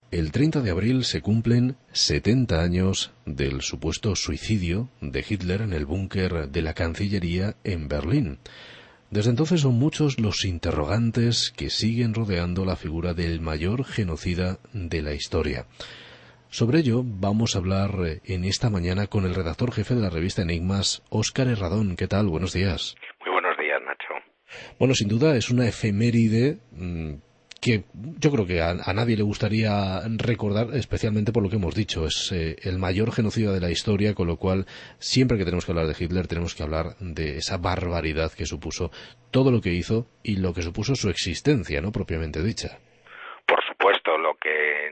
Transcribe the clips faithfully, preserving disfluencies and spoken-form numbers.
El treinta de abril se cumplen setenta años del supuesto suicidio de Hitler en el búnker de la Cancillería en Berlín. Desde entonces son muchos los interrogantes que siguen rodeando la figura del mayor genocida de la historia. Sobre ello vamos a hablar en esta mañana con el redactor jefe de la revista Enigmas, Óscar Herradón. ¿Qué tal? Buenos días. Muy buenos días, Nacho. Bueno, sin duda es una efeméride mmm, que yo creo que a, a nadie le gustaría recordar, especialmente por lo que hemos dicho. Es eh, el mayor genocida de la historia, con lo cual siempre que tenemos que hablar de Hitler tenemos que hablar de esa barbaridad que supuso todo lo que hizo y lo que supuso su existencia, ¿no?, propiamente dicha. Por supuesto, lo que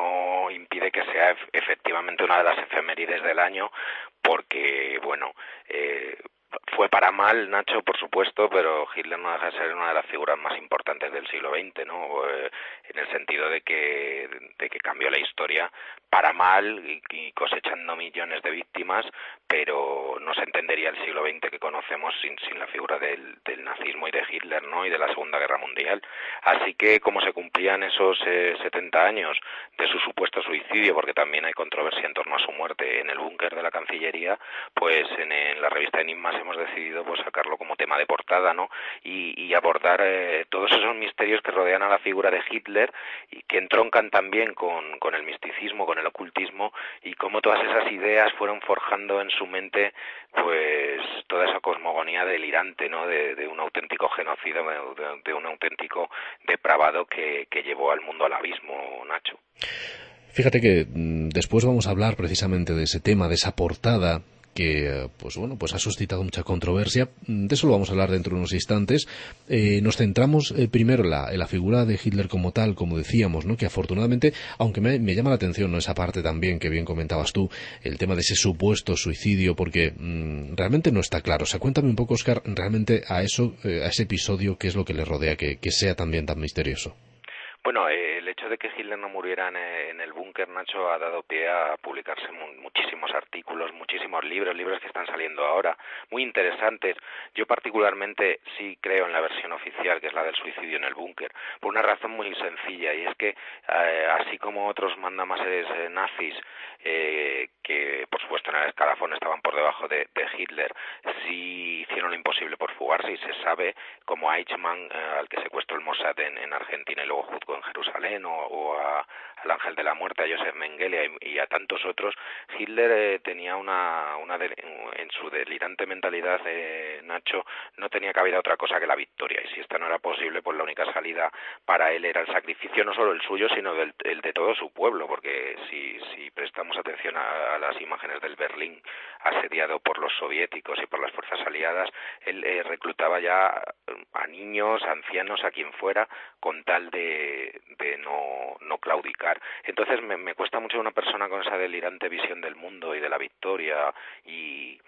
no impide que sea efectivamente una de las efemérides del año, porque, bueno, eh, fue para mal, Nacho, por supuesto, pero Hitler no deja de ser una de las figuras más importantes del siglo veinte, ¿no? Eh, en el sentido de que, de que cambió la historia para mal y, y cosechando millones de víctimas, pero no se entendería el siglo veinte que conocemos sin, sin la figura del, del nazismo y de Hitler, ¿no?, y de la Segunda Guerra Mundial. Así que, como se cumplían esos eh, setenta años de su supuesto suicidio, porque también hay controversia en torno a su muerte en el búnker de la Cancillería, pues en, en la revista Enigmas hemos decidido pues sacarlo como tema de portada, ¿no?, y, y abordar eh, todos esos misterios que rodean a la figura de Hitler y que entroncan también con, con el misticismo, con el ocultismo, y cómo todas esas ideas fueron forjando en su mente pues toda esa cosmogonía delirante, ¿no?, de, de un auténtico genocida, de, de un auténtico depravado que, que llevó al mundo al abismo, Nacho. Fíjate que mmm, después vamos a hablar precisamente de ese tema, de esa portada que pues bueno pues ha suscitado mucha controversia. De eso lo vamos a hablar dentro de unos instantes. Eh, nos centramos eh, primero en la, en la figura de Hitler como tal, como decíamos, ¿no?, que afortunadamente, aunque me, me llama la atención, ¿no?, esa parte también que bien comentabas tú, el tema de ese supuesto suicidio, porque mmm, realmente no está claro. O sea, cuéntame un poco, Óscar, realmente a eso, eh, a ese episodio, qué es lo que le rodea, que, que sea también tan misterioso. Bueno, eh, el hecho de que Hitler no muriera en, en el búnker, Nacho, ha dado pie a publicarse mu muchísimos artículos, muchísimos libros, libros que están saliendo ahora, muy interesantes. Yo particularmente sí creo en la versión oficial, que es la del suicidio en el búnker, por una razón muy sencilla, y es que eh, así como otros mandamases eh, nazis, eh, que por supuesto en el escalafón estaban por debajo de, de Hitler, sí hicieron lo imposible por fugarse, y se sabe, como Eichmann, eh, al que secuestró el Mossad en, en Argentina y luego juzgó en Jerusalén, o, o a, al ángel de la muerte, a Josef Mengele y, y a tantos otros, Hitler eh, tenía una, una de, en su delirante mentalidad, eh, Nacho, no tenía cabida otra cosa que la victoria, y si esta no era posible, pues la única salida para él era el sacrificio, no solo el suyo, sino del, el de todo su pueblo, porque si, si prestamos atención a, a las imágenes del Berlín asediado por los soviéticos y por las fuerzas aliadas, él eh, reclutaba ya a niños, a ancianos, a quien fuera, con tal de, de no, no claudicar. Entonces me, me cuesta mucho una persona con esa delirante visión del mundo y de la victoria y,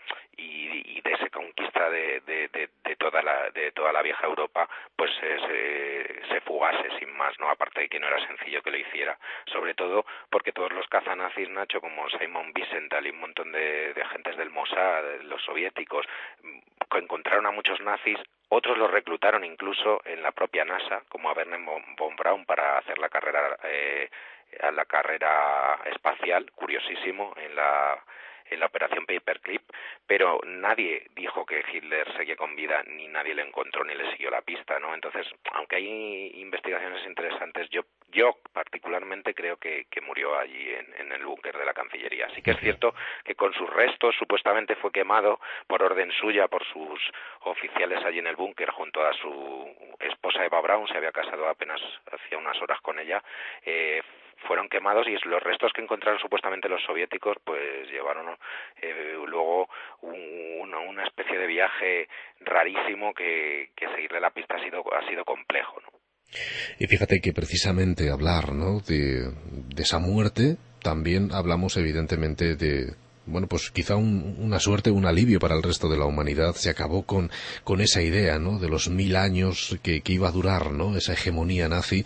y, y de esa conquista de, de, de, de toda la de toda la vieja Europa, pues eh, se, se fugase sin más, ¿no? Aparte de que no era sencillo que lo hiciera, sobre todo porque todos los cazanazis, Nacho, como Simon Wiesenthal y un montón de, de agentes del Mossad, los soviéticos, encontraron a muchos nazis. Otros los reclutaron incluso en la propia NASA, como a Wernher von Braun, para hacer la carrera eh, a la carrera espacial, curiosísimo, en la en la operación Paperclip, pero nadie dijo que Hitler seguía con vida, ni nadie le encontró ni le siguió la pista, ¿no? Entonces, aunque hay investigaciones interesantes, yo yo particularmente creo que, que murió allí en, en el búnker de la Cancillería. Sí que es cierto que con sus restos supuestamente fue quemado por orden suya por sus oficiales allí en el búnker junto a su esposa Eva Braun, se había casado apenas hacía unas horas con ella, eh, fueron quemados, y los restos que encontraron supuestamente los soviéticos pues llevaron eh, luego un, una, una especie de viaje rarísimo que, que seguirle la pista ha sido, ha sido complejo, ¿no? Y fíjate que precisamente hablar, ¿no?, de, de esa muerte, también hablamos evidentemente de, bueno, pues quizá un, una suerte, un alivio para el resto de la humanidad. Se acabó con, con esa idea, ¿no?, de los mil años que, que iba a durar, ¿no?, esa hegemonía nazi.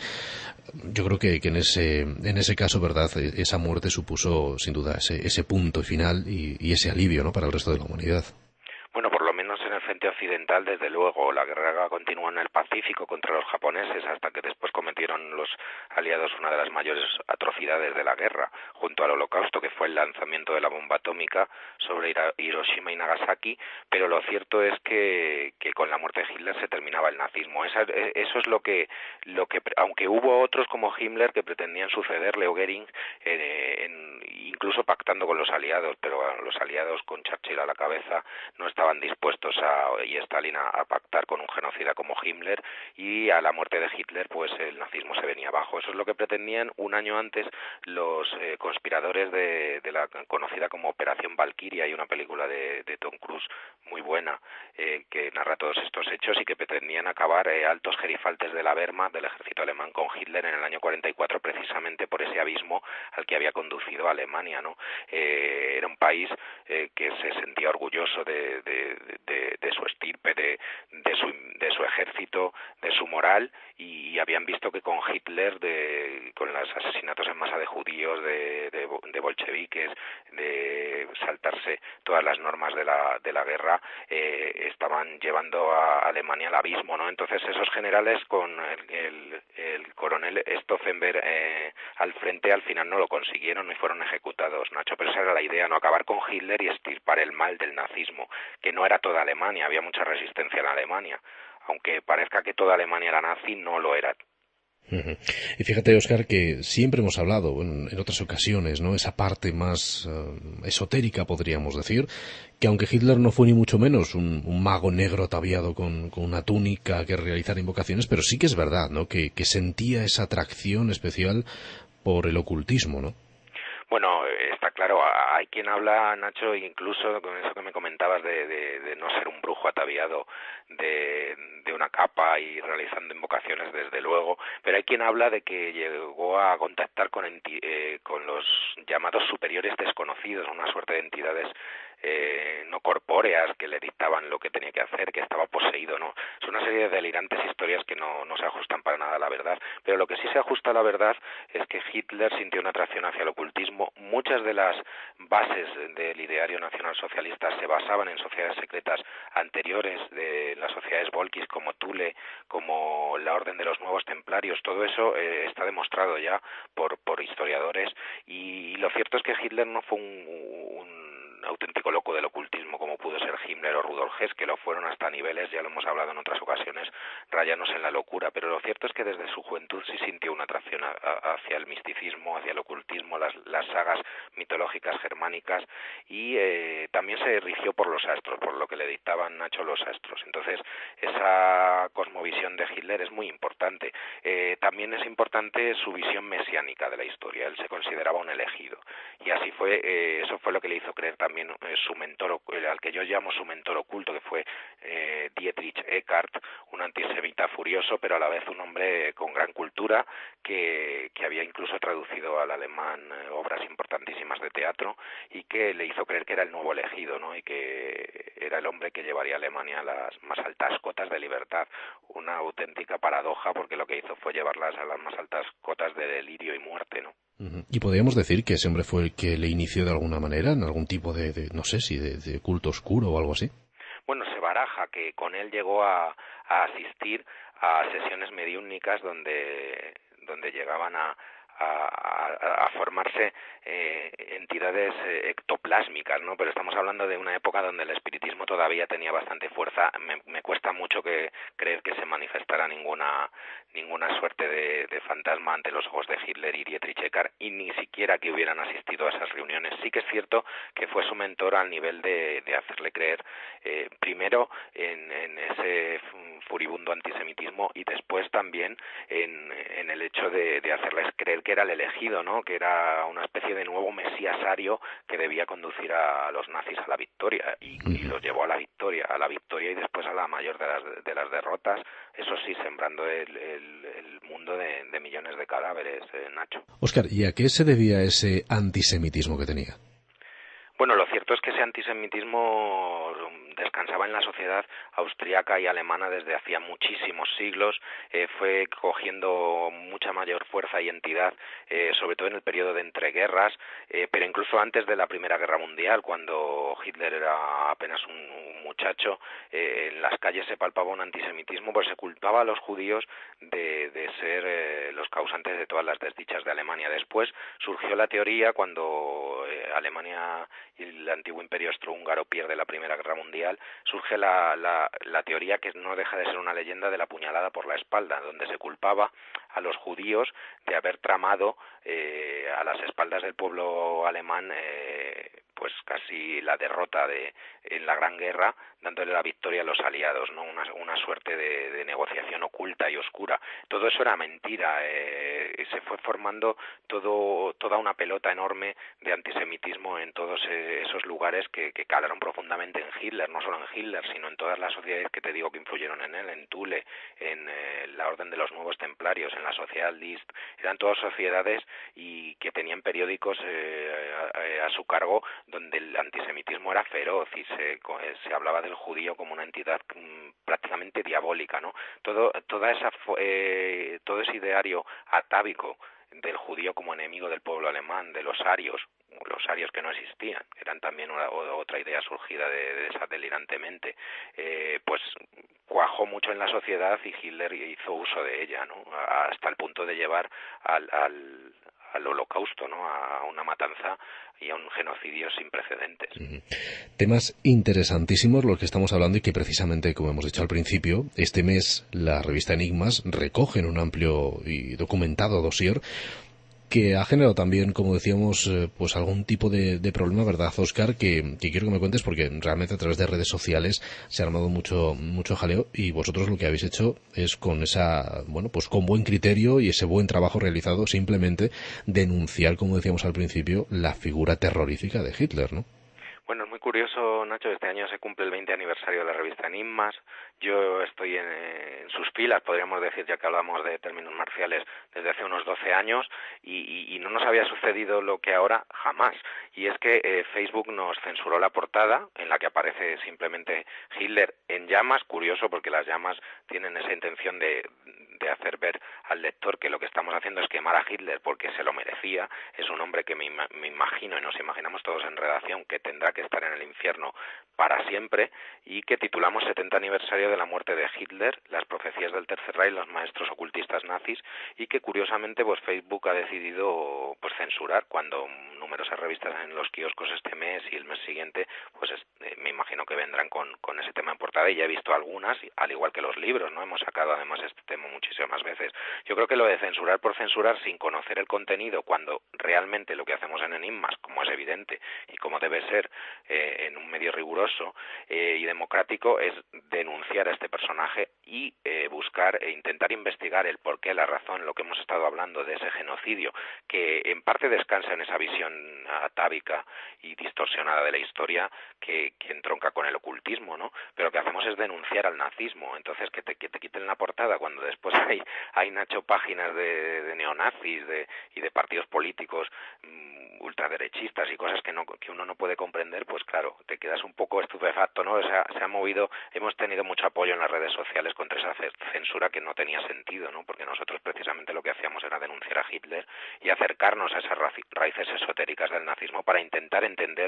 Yo creo que, que en ese en ese caso, verdad, esa muerte supuso sin duda ese, ese punto final y, y ese alivio, ¿no?, para el resto de la humanidad. Bueno, por lo menos en el frente occidental, desde luego. La guerra continuó en el Pacífico contra los japoneses hasta que después cometieron los aliados una de las mayores atrocidades de la guerra, junto al Holocausto, que fue el lanzamiento de la bomba atómica sobre Hiroshima y Nagasaki, pero lo cierto es que, que con la muerte de Hitler se terminaba el nazismo. Esa, eso es lo que, lo que, aunque hubo otros como Himmler que pretendían sucederle, o Goering, eh, en, incluso pactando con los aliados, pero los aliados con Churchill a la cabeza no estaban dispuestos a, y Stalin a, a pactar con un genocida como Himmler, y a la muerte de Hitler pues el nazismo se venía abajo. Eso es lo que pretendían un año antes los eh, conspiradores de, de la conocida como Operación Valkyria. Hay una película de, de Tom Cruise muy buena eh, que narra todos estos hechos y que pretendían acabar eh, altos gerifaltes de la Wehrmacht, del ejército alemán, con Hitler en el año cuarenta y cuatro, precisamente por ese abismo al que había conducido a Alemania, ¿no? Eh, era un país eh, que se sentía orgulloso de, de, de, de su estirpe, de, de, su, de su ejército, de su moral, y habían visto que con Hitler, de, con los asesinatos en masa de judíos, de, de, de bolcheviques, de saltarse todas las normas de la, de la guerra, eh, estaban llevando a Alemania al abismo, ¿no? Entonces esos generales con el, el, el coronel Stauffenberg eh, al frente al final no lo consiguieron y fueron ejecutados, Nacho, pero esa era la idea, ¿no? Acabar con Hitler y extirpar el mal del nazismo, que no era toda Alemania, había mucha resistencia en Alemania. Aunque parezca que toda Alemania era nazi, no lo era. Uh-huh. Y fíjate, Óscar, que siempre hemos hablado en, en otras ocasiones, ¿no? Esa parte más uh, esotérica, podríamos decir, que aunque Hitler no fue ni mucho menos un, un mago negro ataviado con, con una túnica que realizara invocaciones, pero sí que es verdad, ¿no? Que, que sentía esa atracción especial por el ocultismo, ¿no? Bueno, está claro, hay quien habla, Nacho, incluso con eso que me comentabas de, de, de no ser un brujo ataviado de, de una capa y realizando invocaciones, desde luego, pero hay quien habla de que llegó a contactar con, enti- eh, con los llamados superiores desconocidos, una suerte de entidades Eh, no corpóreas que le dictaban lo que tenía que hacer, que estaba poseído, no. Es una serie de delirantes historias que no, no se ajustan para nada a la verdad, pero lo que sí se ajusta a la verdad es que Hitler sintió una atracción hacia el ocultismo. Muchas de las bases del ideario nacionalsocialista se basaban en sociedades secretas anteriores de las sociedades Volkis, como Thule, como la Orden de los Nuevos Templarios. Todo eso eh, está demostrado ya por, por historiadores, y, y lo cierto es que Hitler no fue un, un auténtico loco del ocultismo como pudo ser Himmler o Rudolf Hess, que lo fueron hasta niveles, ya lo hemos hablado en otras ocasiones, rayanos en la locura, pero lo cierto es que desde su juventud sí sintió una atracción a, a, hacia el misticismo, hacia el ocultismo, las, las sagas mitológicas germánicas, y eh, también se rigió por los astros, por lo que le dictaban, Nacho, los astros. Entonces esa cosmovisión de Hitler es muy importante. Eh, también es importante su visión mesiánica de la historia. Él se consideraba un elegido, y así fue, eh, eso fue lo que le hizo creer también también eh, su mentor, al que yo llamo su mentor oculto, que fue eh, Dietrich Eckart, un antisemita furioso, pero a la vez un hombre con gran cultura, que, que había incluso traducido al alemán eh, obras importantísimas de teatro, y que le hizo creer que era el nuevo elegido, ¿no? Y que era el hombre que llevaría a Alemania a las más altas cotas de libertad. Una auténtica paradoja, porque lo que hizo fue llevarlas a las más altas cotas de delirio y muerte, ¿no? Y podríamos decir que ese hombre fue el que le inició de alguna manera en algún tipo de, de no sé si de, de culto oscuro o algo así. Bueno, se baraja que con él llegó a, a asistir a sesiones mediúnicas donde, donde llegaban a, a, a formarse eh, entidades eh, ectoplásmicas, ¿no? Pero estamos hablando de una época donde el espiritismo todavía tenía bastante fuerza. Me, me cuesta mucho que creer que se manifestara ninguna ninguna suerte de, de fantasma ante los ojos de Hitler y Dietrich Eckart, y ni siquiera que hubieran asistido a esas reuniones. Sí que es cierto que fue su mentor al nivel de, de hacerle creer eh, primero en, en ese furibundo antisemitismo, y después también en, en el hecho de, de hacerles creer que era el elegido, ¿no? Que era una especie de nuevo mesías ario que debía conducir a los nazis a la victoria, y, y los llevó a la victoria, a la victoria y después a la mayor de las, de las derrotas, eso sí, sembrando el, el, el mundo de, de millones de cadáveres, eh, Nacho. Óscar, ¿y a qué se debía ese antisemitismo que tenía? Bueno, lo cierto es que ese antisemitismo descansaba en la sociedad austríaca y alemana desde hacía muchísimos siglos, eh, fue cogiendo mucha mayor fuerza y entidad, eh, sobre todo en el periodo de entreguerras, eh, pero incluso antes de la Primera Guerra Mundial, cuando Hitler era apenas un, un muchacho, eh, en las calles se palpaba un antisemitismo, pues se culpaba a los judíos de, de ser eh, los causantes de todas las desdichas de Alemania. Después surgió la teoría cuando eh, Alemania y el antiguo imperio austrohúngaro pierde la Primera Guerra Mundial, surge la, la, la teoría que no deja de ser una leyenda de la puñalada por la espalda, donde se culpaba a los judíos de haber tramado eh, a las espaldas del pueblo alemán eh, pues casi la derrota de en la Gran Guerra, dándole la victoria a los aliados, ¿no? Una, una suerte de, de negociación oculta y oscura. Todo eso era mentira, eh, se fue formando todo toda una pelota enorme de antisemitismo en todos esos lugares que, que calaron profundamente en Hitler, no solo en Hitler, sino en todas las sociedades que te digo que influyeron en él, en Thule, en eh, la Orden de los Nuevos Templarios, en la Sociedad List. Eran todas sociedades y que tenían periódicos eh, a, a su cargo donde el antisemitismo era feroz y se, se hablaba del judío como una entidad mmm, prácticamente diabólica, ¿no? Todo, toda esa, eh, todo ese ideario atávico del judío como enemigo del pueblo alemán, de los arios, los arios que no existían, eran también una, otra idea surgida de, de esa delirantemente, eh, pues cuajó mucho en la sociedad y Hitler hizo uso de ella, ¿no? Hasta el punto de llevar al, al, al holocausto, ¿no? A una matanza y a un genocidio sin precedentes. Uh-huh. Temas interesantísimos los que estamos hablando y que precisamente, como hemos dicho al principio, este mes la revista Enigmas recoge en un amplio y documentado dossier que ha generado también, como decíamos, eh, pues algún tipo de, de problema, ¿verdad, Óscar? Que, que quiero que me cuentes porque realmente a través de redes sociales se ha armado mucho mucho jaleo y vosotros lo que habéis hecho es con esa, bueno, pues con buen criterio y ese buen trabajo realizado simplemente denunciar, como decíamos al principio, la figura terrorífica de Hitler, ¿no? Bueno, es muy curioso, Nacho, este año se cumple el veinte aniversario de la revista Enigmas. Yo estoy en, en sus filas, podríamos decir, ya que hablamos de términos marciales, desde hace unos doce años y, y, y no nos había sucedido lo que ahora jamás. Y es que eh, Facebook nos censuró la portada en la que aparece simplemente Hitler en llamas, curioso porque las llamas tienen esa intención de, de hacer ver al lector que lo que estamos haciendo es quemar a Hitler porque se lo merecía. Es un hombre que me, me imagino y nos imaginamos todos en redacción que tendrá que estar en el infierno para siempre y que titulamos setenta aniversario de la muerte de Hitler, las profecías del Tercer Reich, los maestros ocultistas nazis, y que curiosamente pues Facebook ha decidido pues censurar cuando numerosas revistas en los kioscos este mes y el mes siguiente pues es, eh, me imagino que vendrán con, con ese tema en portada y ya he visto algunas, al igual que los libros, ¿no? Hemos sacado además este tema muchísimas veces. Yo creo que lo de censurar por censurar sin conocer el contenido cuando realmente lo que hacemos en Enigmas, como es evidente y como debe ser eh, en un medio riguroso eh, y democrático, es denunciar a este personaje y eh, buscar e intentar investigar el porqué, la razón, lo que hemos estado hablando de ese genocidio, que en parte descansa en esa visión atávica y distorsionada de la historia que, que entronca con el ocultismo, ¿no? Pero lo que hacemos es denunciar al nazismo. Entonces que te, que te quiten la portada cuando después hay, hay Nacho, páginas de, de neonazis de, y de partidos políticos mmm, ultraderechistas y cosas que no que uno no puede comprender, pues claro, te quedas un poco estupefacto, ¿no? O sea, se ha movido, hemos tenido mucho apoyo en las redes sociales contra esa censura que no tenía sentido, ¿no? Porque nosotros precisamente lo que hacíamos era denunciar a Hitler y acercarnos a esas raíces esotéricas del nazismo para intentar entender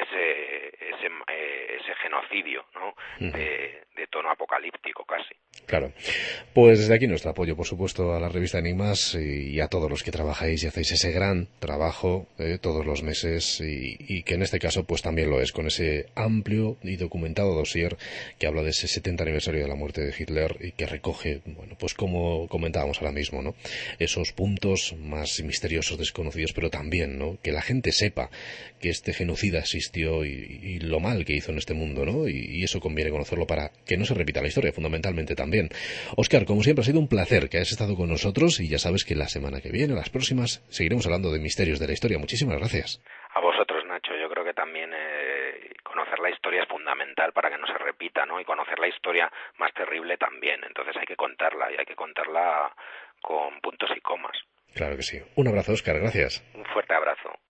ese ese, eh, ese genocidio, ¿no? De, de tono apocalíptico casi. Claro. Pues desde aquí nuestro apoyo, por supuesto, a la revista Enigmas y a todos los que trabajáis y hacéis ese gran trabajo eh, todos los meses y, y que en este caso pues también lo es, con ese amplio y documentado dossier que habla de ese setenta aniversario de la muerte de Hitler y que recoge, bueno, pues como comentábamos ahora mismo, ¿no? Esos puntos más misteriosos, desconocidos, pero también, ¿no? Que la gente sepa que este genocida existió y, y lo mal que hizo en este mundo, ¿no? Y, y eso conviene conocerlo para que no se repita la historia, fundamentalmente también. Óscar, como siempre, ha sido un placer que hayas estado con nosotros y ya sabes que la semana que viene, las próximas, seguiremos hablando de misterios de la historia. Muchísimas gracias. A vosotros, Nacho. Yo creo que también eh, conocer la historia es fundamental para que no se repita, ¿no? Y conocer la historia más terrible también. Entonces hay que contarla y hay que contarla con puntos y comas. Claro que sí. Un abrazo, Óscar. Gracias. Un fuerte abrazo.